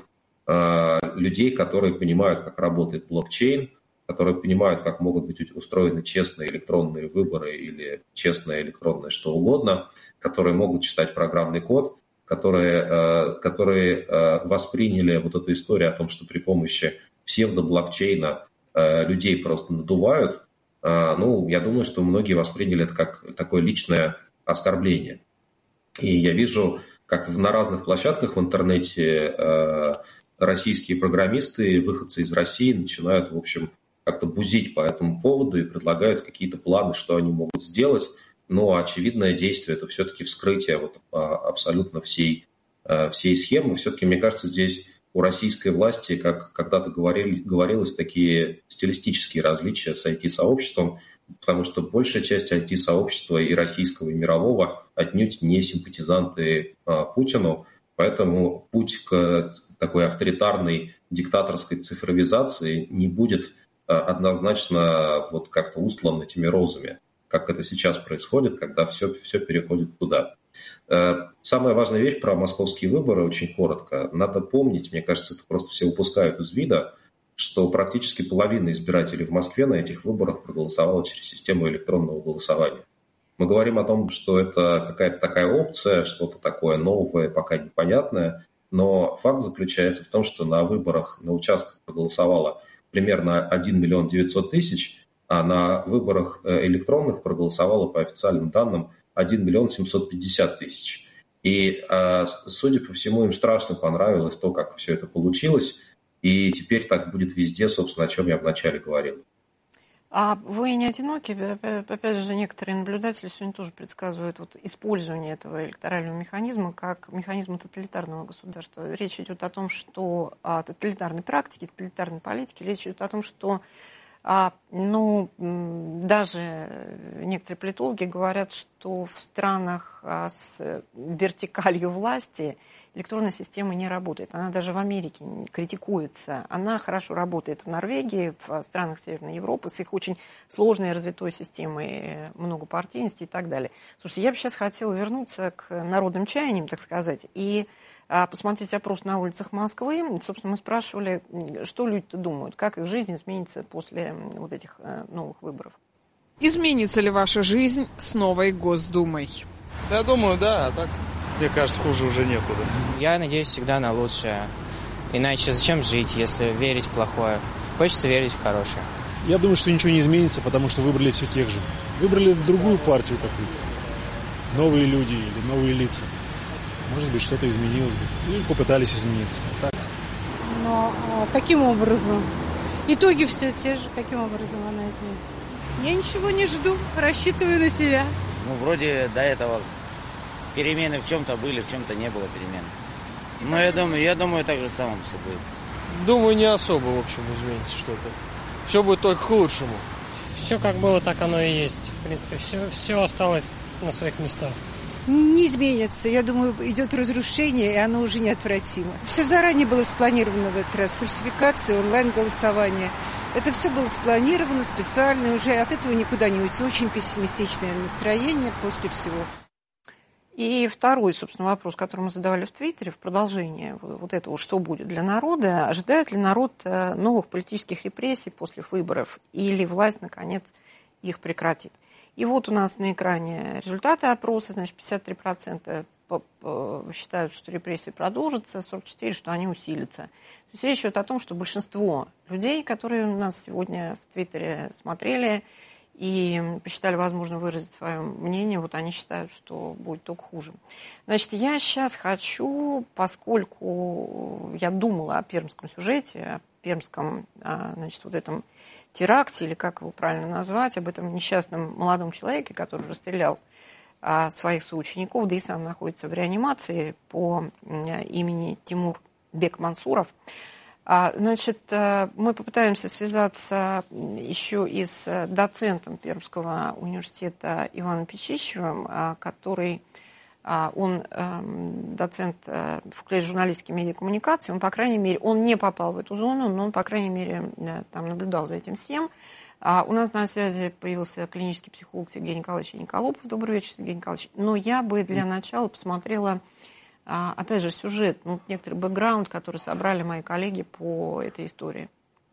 людей, которые понимают, как работает блокчейн, которые понимают, как могут быть устроены честные электронные выборы или честное электронное что угодно, которые могут читать программный код, которые, которые восприняли вот эту историю о том, что при помощи псевдоблокчейна людей просто надувают. Ну, я думаю, что многие восприняли это как такое личное оскорбление. И я вижу, как на разных площадках в интернете э, российские программисты, выходцы из России начинают, в общем, как-то бузить по этому поводу и предлагают какие-то планы, что они могут сделать. Но очевидное действие – это все-таки вскрытие вот, абсолютно всей, э, всей схемы. Все-таки, мне кажется, здесь у российской власти, как когда-то говорили, говорилось, такие стилистические различия с ай ти-сообществом, потому что большая часть ай ти-сообщества и российского, и мирового отнюдь не симпатизанты а, Путину, поэтому путь к такой авторитарной диктаторской цифровизации не будет а, однозначно вот как-то устлан этими розами, как это сейчас происходит, когда все, все переходит туда. А, самая важная вещь про московские выборы, очень коротко, надо помнить, мне кажется, это просто все упускают из вида, что практически половина избирателей в Москве на этих выборах проголосовала через систему электронного голосования. Мы говорим о том, что это какая-то такая опция, что-то такое новое, пока непонятное, но факт заключается в том, что на выборах на участках проголосовало примерно один миллион девятьсот тысяч, а на выборах электронных проголосовало, по официальным данным, один миллион семьсот пятьдесят тысяч. И, судя по всему, им страшно понравилось то, как все это получилось. И теперь так будет везде, собственно, о чем я вначале говорил. А вы не одиноки? Опять же, некоторые наблюдатели сегодня тоже предсказывают вот использование этого электорального механизма как механизма тоталитарного государства. Речь идет о том, что о тоталитарной практике, тоталитарной политике, речь идет о том, что а, ну, даже некоторые политологи говорят, что в странах а, с вертикалью власти электронная система не работает. Она даже в Америке критикуется. Она хорошо работает в Норвегии, в странах Северной Европы с их очень сложной развитой системой многопартийности и так далее. Слушайте, я бы сейчас хотела вернуться к народным чаяниям, так сказать, и а, посмотреть опрос на улицах Москвы. Собственно, мы спрашивали, что люди-то думают, как их жизнь изменится после вот этих а, новых выборов. Изменится ли ваша жизнь с новой Госдумой? Я думаю, да, а так... Мне кажется, хуже уже некуда. Я надеюсь всегда на лучшее. Иначе зачем жить, если верить в плохое? Хочется верить в хорошее. Я думаю, что ничего не изменится, потому что выбрали все тех же. Выбрали другую партию какую-то. Новые люди или новые лица. Может быть, что-то изменилось бы. Или попытались измениться. Так. Но а каким образом? Итоги все те же. Каким образом она изменится? Я ничего не жду. Рассчитываю на себя. Ну, вроде до этого... Перемены в чем-то были, в чем-то не было перемен. Но я думаю, я думаю, так же самое все будет. Думаю, не особо, в общем, изменится что-то. Все будет только к лучшему. Все как было, так оно и есть. В принципе, все, все осталось на своих местах. Не изменится. Я думаю, идет разрушение, и оно уже неотвратимо. Все заранее было спланировано в этот раз. Фальсификации, онлайн-голосование. Это все было спланировано специально, уже от этого никуда не уйти. Очень пессимистичное настроение после всего. И второй, собственно, вопрос, который мы задавали в Твиттере, в продолжение вот этого, что будет для народа. Ожидает ли народ новых политических репрессий после выборов, или власть, наконец, их прекратит? И вот у нас на экране результаты опроса. Значит, пятьдесят три процента считают, что репрессии продолжатся, сорок четыре процента, что они усилятся. То есть речь идет о том, что большинство людей, которые у нас сегодня в Твиттере смотрели и посчитали возможно выразить свое мнение, вот они считают, что будет только хуже. Значит, я сейчас хочу, поскольку я думала о пермском сюжете, о пермском, значит, вот этом теракте, или как его правильно назвать, об этом несчастном молодом человеке, который расстрелял своих соучеников, да и сам находится в реанимации по имени Тимур Бекмансуров. Значит, мы попытаемся связаться еще и с доцентом Пермского университета Иваном Пичищевым, который, он доцент факультета журналистики и медиакоммуникации, он, по крайней мере, он не попал в эту зону, но он, по крайней мере, там наблюдал за этим всем. А у нас на связи появился клинический психолог Сергей Николаевич Николопов. Добрый вечер, Сергей Николаевич. Но я бы для начала посмотрела, опять же, сюжет, ну, некоторый бэкграунд, который собрали мои коллеги по этой истории.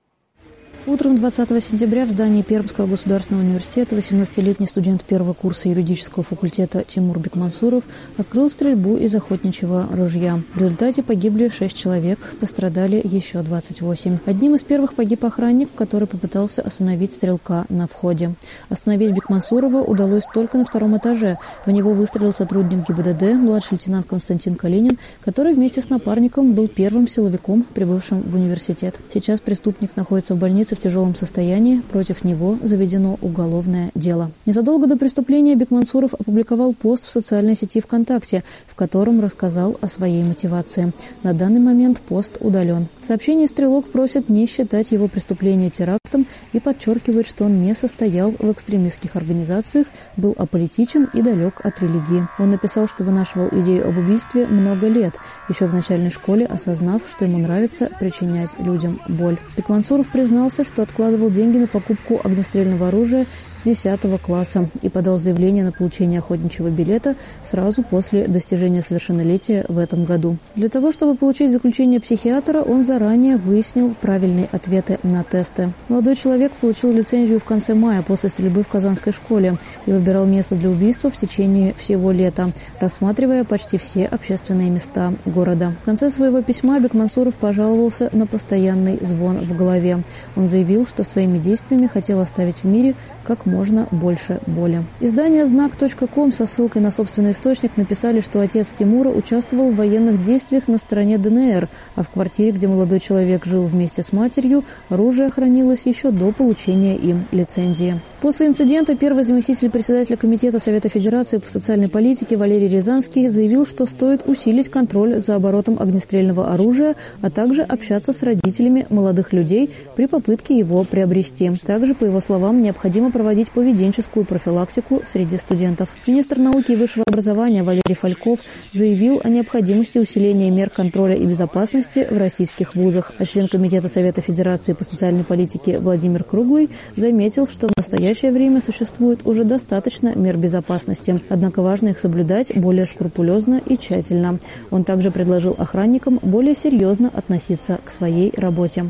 Утром двадцатого сентября в здании Пермского государственного университета восемнадцатилетний студент первого курса юридического факультета Тимур Бекмансуров открыл стрельбу из охотничьего ружья. В результате погибли шесть человек, пострадали еще двадцать восемь. Одним из первых погиб охранник, который попытался остановить стрелка на входе. Остановить Бекмансурова удалось только на втором этаже. В него выстрелил сотрудник ГИБДД, младший лейтенант Константин Калинин, который вместе с напарником был первым силовиком, прибывшим в университет. Сейчас преступник находится в больнице в тяжелом состоянии, против него заведено уголовное дело. Незадолго до преступления Бекмансуров опубликовал пост в социальной сети ВКонтакте, в котором рассказал о своей мотивации. На данный момент пост удален. В сообщении стрелок просит не считать его преступление терактом и подчеркивает, что он не состоял в экстремистских организациях, был аполитичен и далек от религии. Он написал, что вынашивал идею об убийстве много лет, еще в начальной школе осознав, что ему нравится причинять людям боль. Бекмансуров признался, что откладывал деньги на покупку огнестрельного оружия с десятого класса и подал заявление на получение охотничьего билета сразу после достижения совершеннолетия в этом году. Для того, чтобы получить заключение психиатра, он заранее выяснил правильные ответы на тесты. Молодой человек получил лицензию в конце мая после стрельбы в Казанской школе и выбирал место для убийства в течение всего лета, рассматривая почти все общественные места города. В конце своего письма Бекмансуров пожаловался на постоянный звон в голове. Он заявил, что своими действиями хотел оставить в мире как можно больше боли. Издание знак точка ком со ссылкой на собственный источник написали, что отец Тимура участвовал в военных действиях на стороне ДНР, а в квартире, где молодой человек жил вместе с матерью, оружие хранилось еще до получения им лицензии. После инцидента первый заместитель председателя Комитета Совета Федерации по социальной политике Валерий Рязанский заявил, что стоит усилить контроль за оборотом огнестрельного оружия, а также общаться с родителями молодых людей при попытке его приобрести. Также, по его словам, необходимо проводить поведенческую профилактику среди студентов. Министр науки и высшего образования Валерий Фальков заявил о необходимости усиления мер контроля и безопасности в российских вузах. А член Комитета Совета Федерации по социальной политике Владимир Круглый заметил, что в настоящее время существует уже достаточно мер безопасности, однако важно их соблюдать более скрупулезно и тщательно. Он также предложил охранникам более серьезно относиться к своей работе.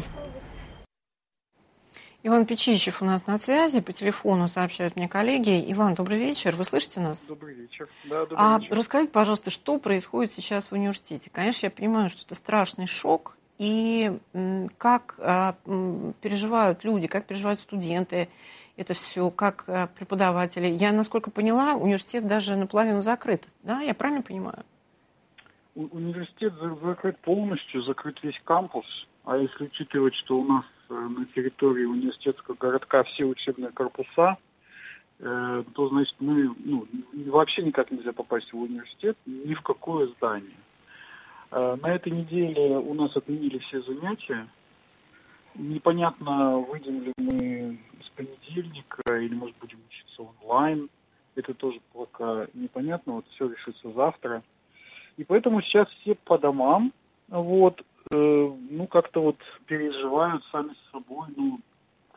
Иван Пичищев у нас на связи, по телефону сообщают мне коллеги. Иван, добрый вечер, вы слышите нас? Добрый вечер. Да, добрый а вечер. Расскажите, пожалуйста, что происходит сейчас в университете? Конечно, я понимаю, что это страшный шок, и как а, переживают люди, как переживают студенты, это все, как а, преподаватели. Я, насколько поняла, университет даже наполовину закрыт, да? Я правильно понимаю? У- университет закрыт полностью, закрыт весь кампус, а если учитывать, что у нас на территории университетского городка все учебные корпуса, э, то, значит, мы ну, вообще никак нельзя попасть в университет, ни в какое здание. Э, на этой неделе у нас отменили все занятия. Непонятно, выйдем ли мы с понедельника или, может, будем учиться онлайн. Это тоже пока непонятно, вот все решится завтра. И поэтому сейчас все по домам, вот, ну, как-то вот переживают сами с собой, ну,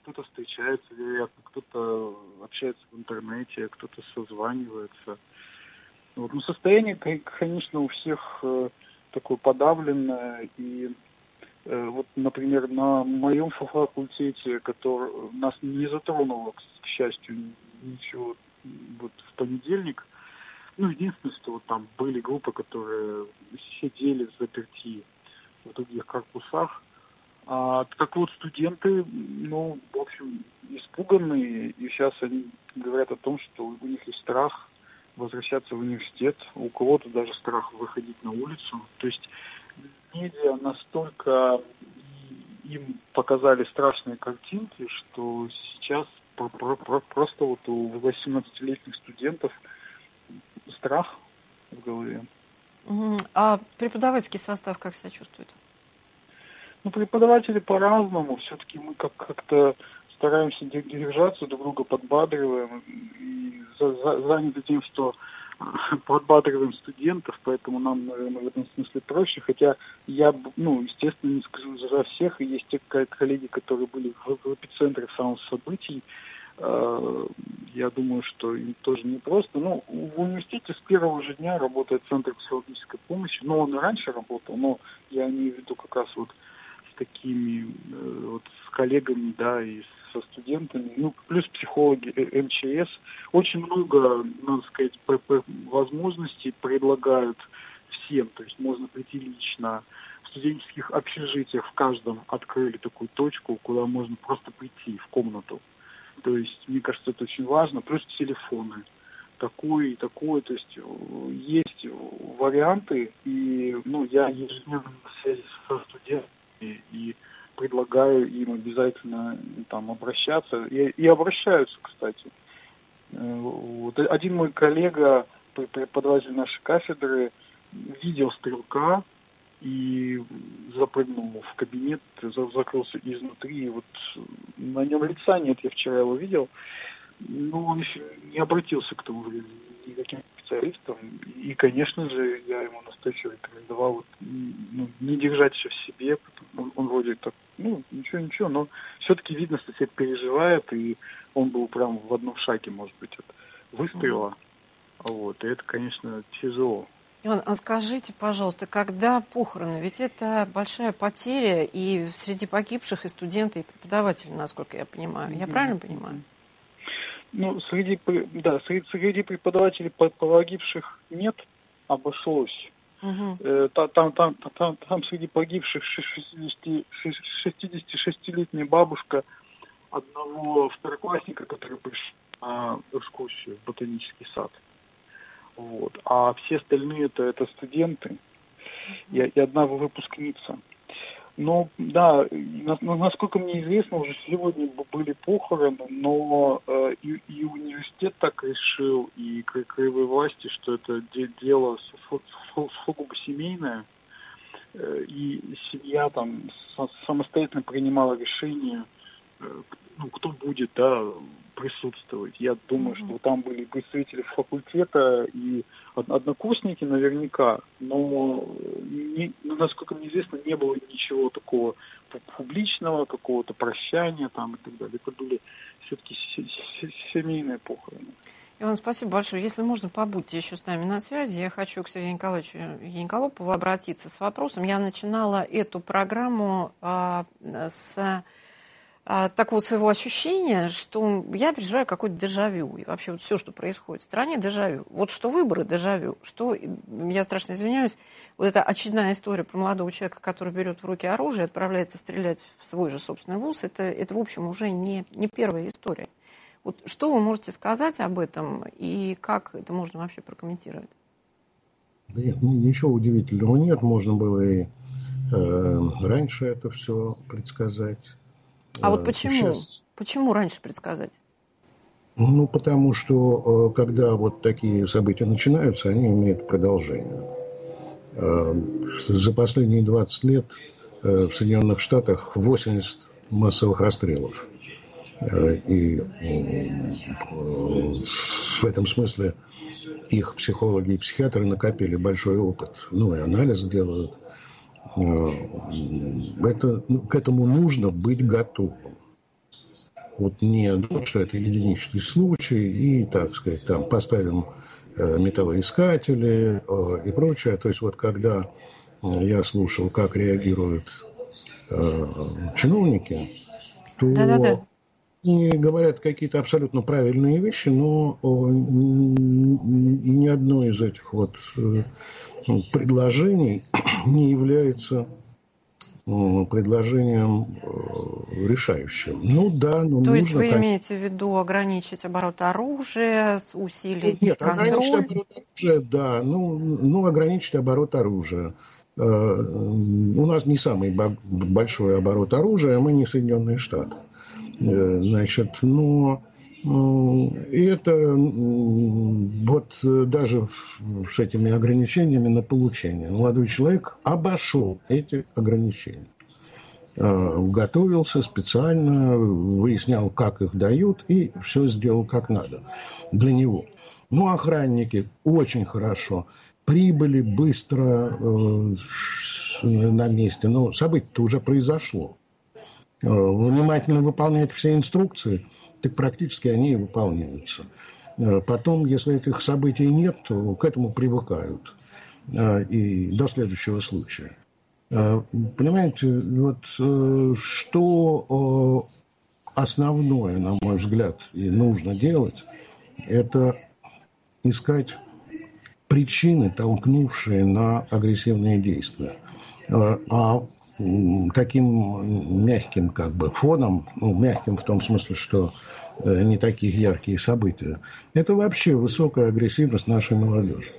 кто-то встречается, вероятно, кто-то общается в интернете, кто-то созванивается. Вот. Но состояние, конечно, у всех такое подавленное. И вот, например, на моем факультете, который нас не затронуло, к счастью, ничего вот в понедельник. Ну, единственное, что вот там были группы, которые сидели в заперти в других корпусах. А, так вот, студенты, ну, в общем, испуганные, и сейчас они говорят о том, что у них есть страх возвращаться в университет, у кого-то даже страх выходить на улицу. То есть медиа настолько им показали страшные картинки, что сейчас просто вот у восемнадцатилетних студентов страх в голове. А преподавательский состав как себя чувствует? Ну, преподаватели по-разному. Все-таки мы как- как-то стараемся держаться, друг друга подбадриваем и за- за- заняты тем, что подбадриваем студентов, поэтому нам, наверное, в этом смысле проще. Хотя я, ну, естественно, не скажу за всех. И есть те коллеги, которые были в, в эпицентре самых событий. Я думаю, что им тоже непросто. Ну, в университете с первого же дня работает Центр психологической помощи. Но он и раньше работал, но я имею в виду как раз вот с такими, вот с коллегами, да, и со студентами. Ну, плюс психологи эм че эс. Очень много, надо сказать, возможностей предлагают всем. То есть можно прийти лично. В студенческих общежитиях в каждом открыли такую точку, куда можно просто прийти в комнату. То есть, мне кажется, это очень важно. Плюс телефоны. Такой и такой. То есть, есть варианты. И, ну, я ежедневно на связи со студентами и предлагаю им обязательно там обращаться. И, и обращаются, кстати. Вот. Один мой коллега, преподаватель нашей кафедры, видел стрелка и запрыгнул в кабинет, закрылся изнутри. И вот на нем лица нет, я вчера его видел. Но он еще не обратился к тому времени никаким специалистам. И, конечно же, я ему настойчиво рекомендовал вот, ну, не держать все в себе. Он, он вроде так, ну, ничего-ничего, но все-таки видно, что человек переживает, и он был прям в одном шаге, может быть, от выстрела. Mm-hmm. Вот, и это, конечно, тяжело. Иван, а скажите, пожалуйста, когда похороны? Ведь это большая потеря и среди погибших и студенты, и преподаватели, насколько я понимаю. Я mm-hmm. правильно понимаю? Ну, среди, да, среди, среди преподавателей погибших нет, обошлось. Uh-huh. Там, там, там, там среди погибших шестидесятишестилетняя бабушка одного второклассника, который пришел на экскурсию в ботанический сад. Вот. А все остальные это, это студенты и, и одна выпускница. Ну, да, насколько мне известно, уже сегодня были похороны, но э, и, и университет так решил, и краевые власти, что это дело сугубо семейное, э, и семья там самостоятельно принимала решение, э, ну, кто будет, да, присутствовать. Я думаю, mm-hmm. что там были представители факультета и однокурсники наверняка, но, не, насколько мне известно, не было ничего такого публичного, какого-то прощания там и так далее. Это были все-таки семейные похороны. Иван, спасибо большое. Если можно, побудьте еще с нами на связи. Я хочу к Сергею Николаевичу Яниколопову обратиться с вопросом. Я начинала эту программу а, с... такого своего ощущения, что я переживаю какое-то дежавю. И вообще вот все, что происходит в стране, дежавю. Вот что выборы, дежавю. Что, я страшно извиняюсь, вот эта очередная история про молодого человека, который берет в руки оружие, отправляется стрелять в свой же собственный вуз, это, это в общем, уже не, не первая история. Вот что вы можете сказать об этом и как это можно вообще прокомментировать? Да нет, ну, ничего удивительного нет. Можно было и э, раньше это все предсказать. А вот почему? Сейчас... Почему раньше предсказать? Ну, потому что, когда вот такие события начинаются, они имеют продолжение. За последние двадцать лет в Соединенных Штатах восемьдесят массовых расстрелов. И в этом смысле их психологи и психиатры накопили большой опыт. Ну, и анализ делают. Это, ну, к этому нужно быть готовым. вот не думать, что это единичный случай, и, так сказать, там поставим металлоискатели и прочее. То есть вот когда я слушал, как реагируют чиновники, то Да-да-да. они говорят какие-то абсолютно правильные вещи, но ни одно из этих вот предложений не является предложением решающим. Ну да, но То нужно... есть вы имеете в виду ограничить оборот оружия, усилить Нет, контроль? ограничить оборот оружия, да, ну, ну ограничить оборот оружия. У нас не самый большой оборот оружия, мы не Соединенные Штаты. Значит, но это вот даже с этими ограничениями на получение. Молодой человек обошел эти ограничения. Готовился специально, выяснял, как их дают, и все сделал как надо для него. Ну, охранники очень хорошо. Прибыли быстро э, на месте. Но событие-то уже произошло. Э, внимательно выполняют все инструкции, так практически они и выполняются. Э, потом, если этих событий нет, то к этому привыкают. Э, и до следующего случая. Э, понимаете, вот э, что э, основное, на мой взгляд, и нужно делать, это искать причины, толкнувшие на агрессивные действия. А таким мягким как бы фоном, ну, мягким в том смысле, что не такие яркие события, это вообще высокая агрессивность нашей молодежи.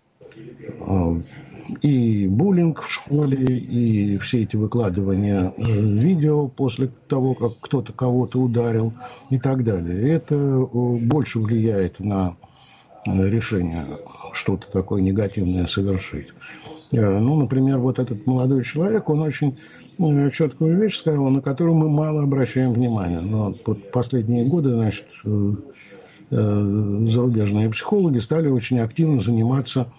И буллинг в школе, и все эти выкладывания видео после того, как кто-то кого-то ударил и так далее. Это больше влияет на решение что-то такое негативное совершить. Ну, например, вот этот молодой человек, он очень четкую вещь сказал, на которую мы мало обращаем внимания. Но вот последние годы, значит, зарубежные психологи стали очень активно заниматься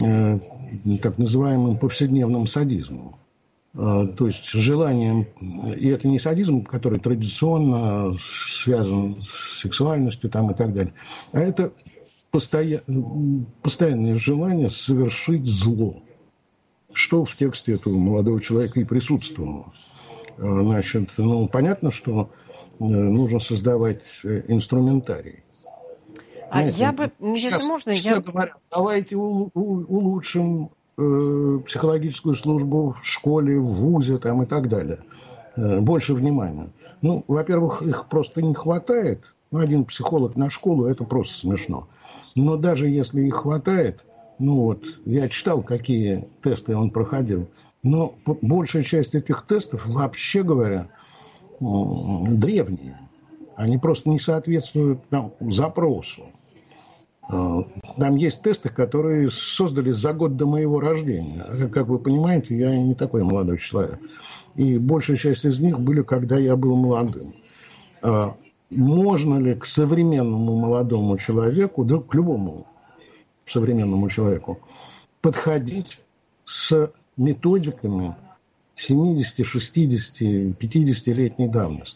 так называемым повседневным садизмом. То есть желанием, и это не садизм, который традиционно связан с сексуальностью там, и так далее, а это постоянное желание совершить зло, что в тексте этого молодого человека и присутствовало. Значит, ну, понятно, что нужно создавать инструментарий. А Знаете, я бы, сейчас если можно, все я... говорят, давайте улучшим э, психологическую службу в школе, в вузе там, и так далее. Э, больше внимания. Ну, во-первых, их просто не хватает. Ну, один психолог на школу, это просто смешно. Но даже если их хватает, ну вот, я читал, какие тесты он проходил, но большая часть этих тестов, вообще говоря, древние. Они просто не соответствуют там, запросу. Там есть тесты, которые создали за год до моего рождения. Как вы понимаете, я не такой молодой человек. И большая часть из них были, когда я был молодым. Можно ли к современному молодому человеку, да к любому современному человеку, подходить с методиками семидесяти, шестидесяти, пятидесятилетней давности?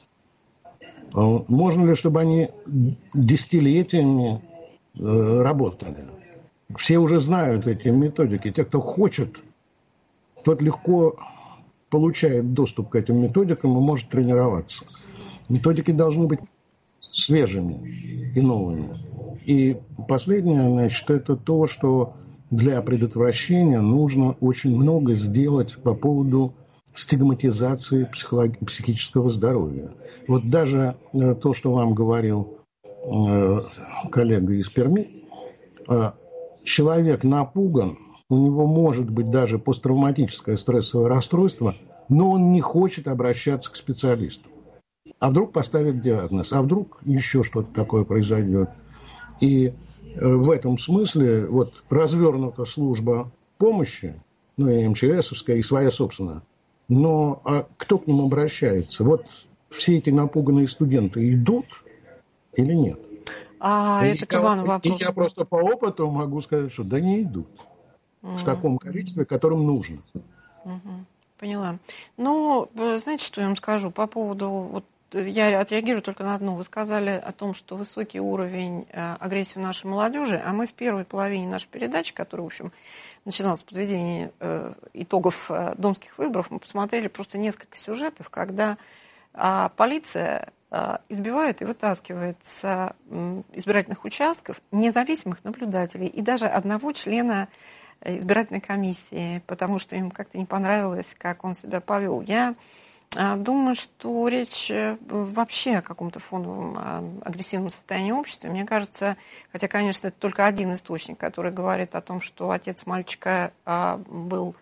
Можно ли, чтобы они десятилетиями работали? Все уже знают эти методики. Те, кто хочет, тот легко получает доступ к этим методикам и может тренироваться. Методики должны быть свежими и новыми. И последнее, значит, это то, что для предотвращения нужно очень много сделать по поводу стигматизации психолог... психического здоровья. Вот даже э, то, что вам говорил э, коллега из Перми, э, человек напуган, у него может быть даже посттравматическое стрессовое расстройство, но он не хочет обращаться к специалисту. А вдруг поставят диагноз, а вдруг еще что-то такое произойдет. И э, в этом смысле вот развернута служба помощи, ну и МЧСовская, и своя собственная. Но а кто к ним обращается? Вот все эти напуганные студенты идут или нет? А и это к я, Ивану вопрос. И я просто по опыту могу сказать, что да не идут. Mm. В таком количестве, которым нужно. Mm-hmm. Поняла. Ну, знаете, что я вам скажу по поводу вот я отреагирую только на одно. Вы сказали о том, что высокий уровень агрессии в нашей молодежи, а мы в первой половине нашей передачи, которая, в общем, начиналась с подведения итогов домских выборов, мы посмотрели просто несколько сюжетов, когда полиция избивает и вытаскивает с избирательных участков независимых наблюдателей и даже одного члена избирательной комиссии, потому что им как-то не понравилось, как он себя повел. Я думаю, что речь вообще о каком-то фоновом агрессивном состоянии общества. Мне кажется, хотя, конечно, это только один источник, который говорит о том, что отец мальчика был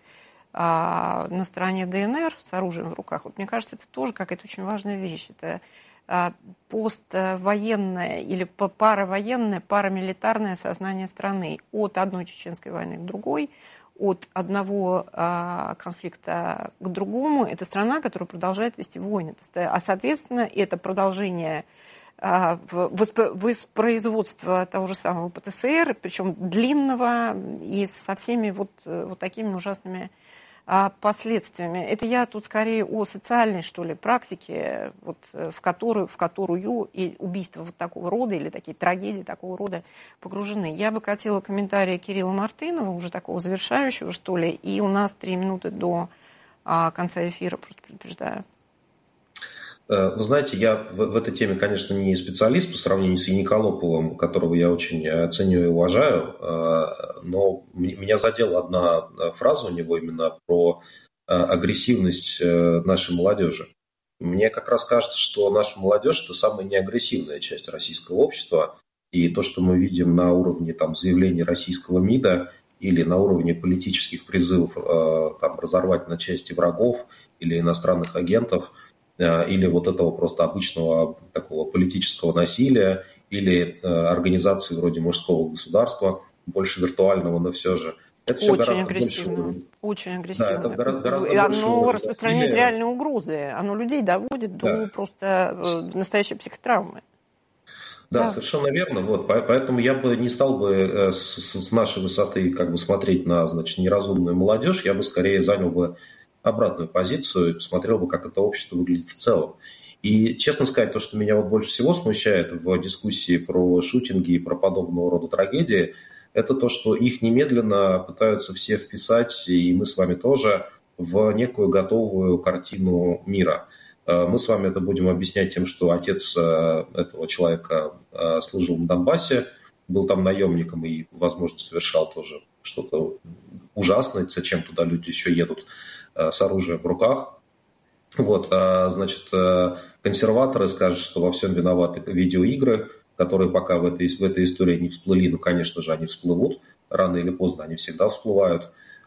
на стороне ДНР с оружием в руках. Вот мне кажется, это тоже какая-то очень важная вещь. Это поствоенное или паравоенное, парамилитарное сознание страны от одной чеченской войны к другой, от одного а, конфликта к другому. Это страна, которая продолжает вести войны. А, соответственно, это продолжение а, воспроизводства того же самого ПТСР, причем длинного и со всеми вот, вот такими ужасными а, последствиями. Это я тут скорее о социальной, что ли, практике, вот, в, которую, в которую и убийства вот такого рода или такие трагедии такого рода погружены. Я бы хотела комментария Кирилла Мартынова, уже такого завершающего, что ли, и у нас три минуты до а, конца эфира, просто предупреждаю. Вы знаете, я в, в этой теме, конечно, не специалист по сравнению с Яниколоповым, которого я очень ценю и уважаю, но меня задела одна фраза у него именно про агрессивность нашей молодежи. Мне как раз кажется, что наша молодежь – это самая неагрессивная часть российского общества, и то, что мы видим на уровне там, заявлений российского МИДа или на уровне политических призывов там, разорвать на части врагов или иностранных агентов – или вот этого просто обычного такого политического насилия, или э, организации вроде мужского государства, больше виртуального, но все же. Это все очень агрессивно. Больше... Очень агрессивно. Да, это гораздо, гораздо и больше оно распространяет насилия. Реальные угрозы. Оно людей доводит до да. просто э, настоящей психотравмы. Да, да, совершенно верно. Вот, поэтому я бы не стал бы с, с нашей высоты как бы смотреть на, значит, неразумную молодежь. Я бы скорее занял бы обратную позицию и посмотрел бы, как это общество выглядит в целом. И, честно сказать, то, что меня вот больше всего смущает в дискуссии про шутинги и про подобного рода трагедии, это то, что их немедленно пытаются все вписать, и мы с вами тоже, в некую готовую картину мира. Мы с вами это будем объяснять тем, что отец этого человека служил на Донбассе, был там наемником и, возможно, совершал тоже что-то ужасное, зачем туда люди еще едут с оружием в руках. Вот, а, значит, консерваторы скажут, что во всем виноваты видеоигры, которые пока в этой, в этой истории не всплыли, ну, конечно же, они всплывут, рано или поздно они всегда всплывают.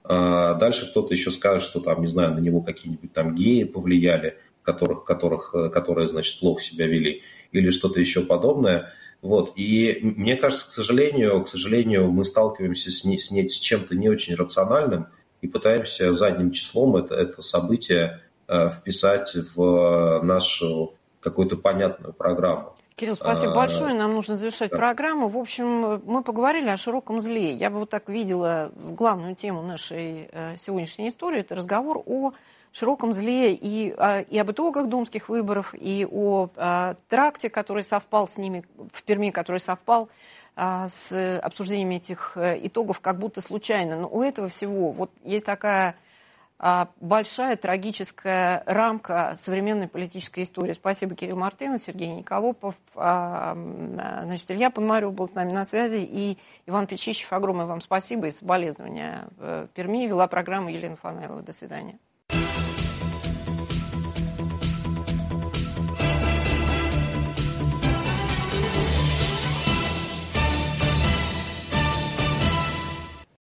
А дальше кто-то еще скажет, что там, не знаю, на него какие-нибудь там геи повлияли, которых, которых, которые, значит, плохо себя вели, или что-то еще подобное. Вот. И мне кажется, к сожалению, к сожалению, мы сталкиваемся с, не, с, не, с чем-то не очень рациональным, и пытаемся задним числом это, это событие э, вписать в нашу какую-то понятную программу. Кирилл, спасибо а, большое. Нам нужно завершать да. программу. В общем, мы поговорили о широком зле. Я бы вот так видела главную тему нашей э, сегодняшней истории. Это разговор о широком зле и, э, и об итогах домских выборов, и о э, теракте, который совпал с ними в Перми, который совпал с обсуждением этих итогов как будто случайно. Но у этого всего вот есть такая большая трагическая рамка современной политической истории. Спасибо, Кирилл Мартынов, Сергей Николопов, значит, Илья Пономарев был с нами на связи, и Иван Печищев. Огромное вам спасибо и соболезнования в Перми. Вела программу Елена Фанайлова. До свидания.